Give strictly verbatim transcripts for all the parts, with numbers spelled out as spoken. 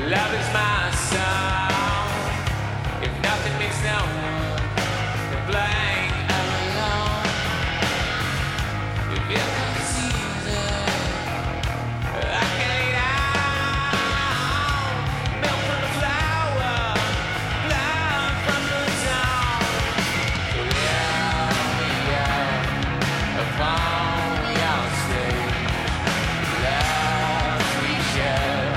Love is my song. If nothing means no one, then blank alone. If you can see that I can lay down milk from the flower, blood from the dawn. So yeah, yeah, upon your stage, love we share.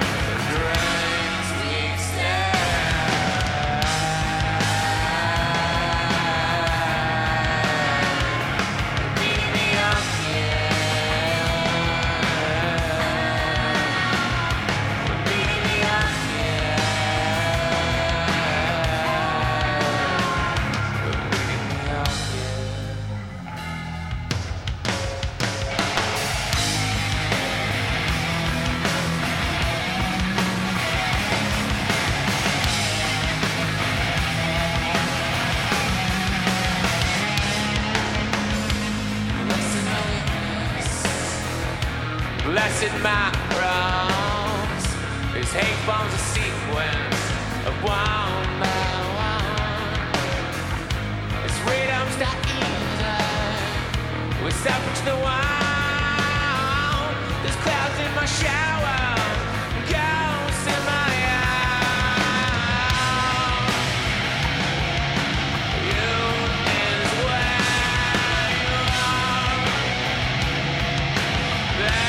Blessed my wrongs. These hate bombs a sequence of one by one. It's rhythms that easy. We step into the wild. There's clouds in my shower, ghosts in my eye. You is where you are. They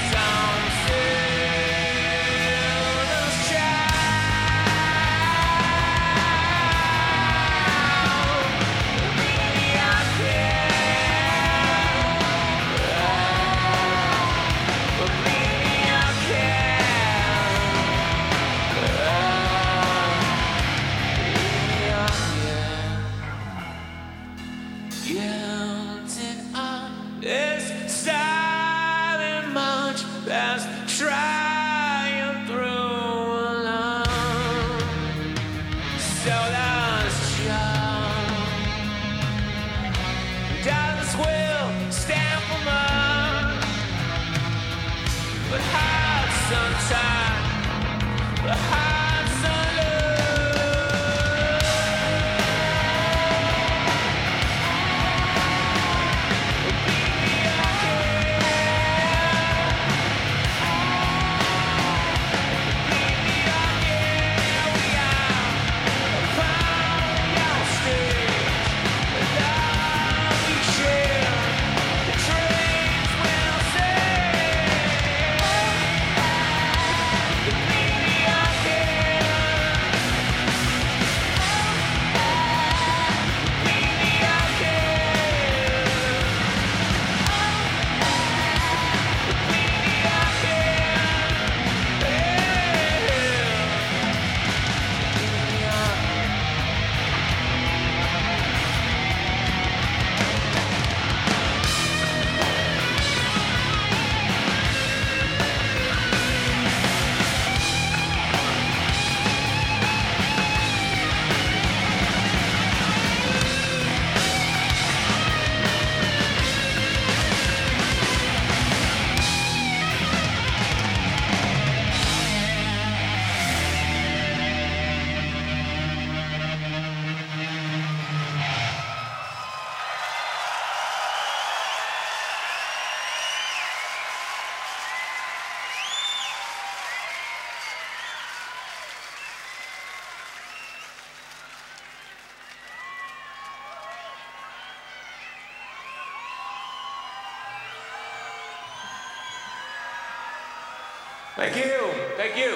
trying through alone. So let's jump. Dollars will stand for more, but hearts sometimes, but hearts Thank you. Thank you.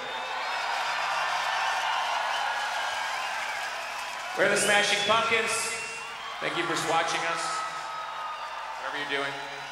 We're the Smashing Pumpkins. Thank you for watching us, whatever you're doing.